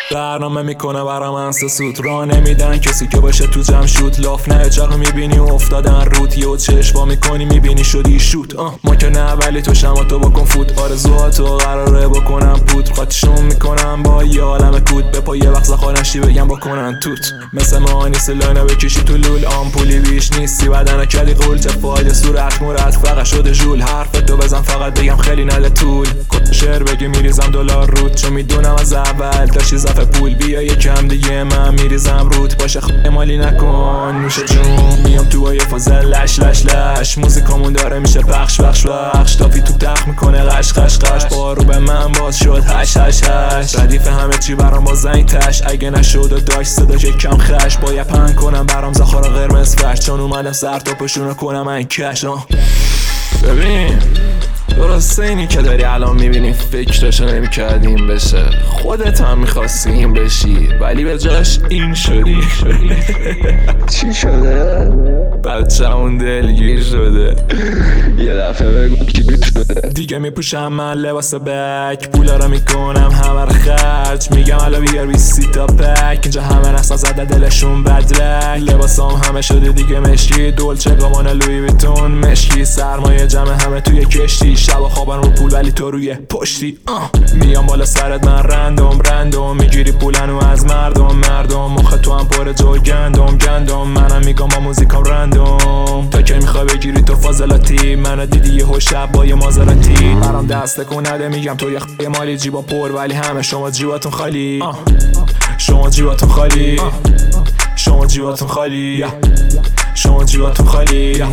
برنامه میکنه برام انسه سود را نمیدن کسی که باشه تو جمع شد لاف نه چاق میبینی و افتادن رود یه چشم وا میکنی میبینی شدی شوت ما که نه ولی تو شما تو بکن فوت آرزوهاتو قراره بکنم پود خاطشون میکنم با یه عالم کود به پای وقت زخارشی بگم بکنن توت مثل ما نیست لاینه بکشی تو لول آمپولی بیش نیستی بدن کدی قول چه فایده صورت مورد فقط شده جول حرف تو بزن فقط بگم خیلی نده طول شعر بگی میریزم دلار رود چون میدونم از اول داشتی زف پول بیا یکم دیگه من میریزم رود باشه مالی نکن نوش جون میام تو با یه فازل لش لش لش موزیکامون داره میشه پخش پخش پخش تافی تو تخت میکنه قش قش قش بارو به من باز شد هش هش هش ردیف همه چی برام با زنگ تش اگه نشد و داشت صداش یکم خش باید پن کنم برام زخار قرمز فرش چون اومدم سر تا پشونو کنم این کش ببین درسته اینی که داری الان میبینی فکرشو نمی کردیم بشه خودت هم میخواستی این بشی ولی به جاش این شدی چی شده؟ بچه اون دلگیر شده یه دفعه بگو کی شده؟ دیگه میپوشم من لباس بک پولا رو میکنم همه رو خرج میگم الان بیار 20 تا پک اینجا همه رقصن زده دلشون بدرک لباسام همه شده دیگه مشکی دولچه گابانا لوی ویتون مشکی سرمایه جمع همه توی کشتی شب خوابم رو پول ولی تو روی پشتی میام بالا سرت من رندوم میگیری پولنو از مردم مخ تو هم پر جو گندم منم میگم با موزیکام رندوم تا که میخوای بگیری تو فاضلاتی منو دیدی یه شب با یه مازراتی برام دست تکون نده میگم تو یه مالی جیبا پر ولی همه شما جیباتون خالی شما جیباتون خالی شما جیباتون خالی شما جیباتون خالی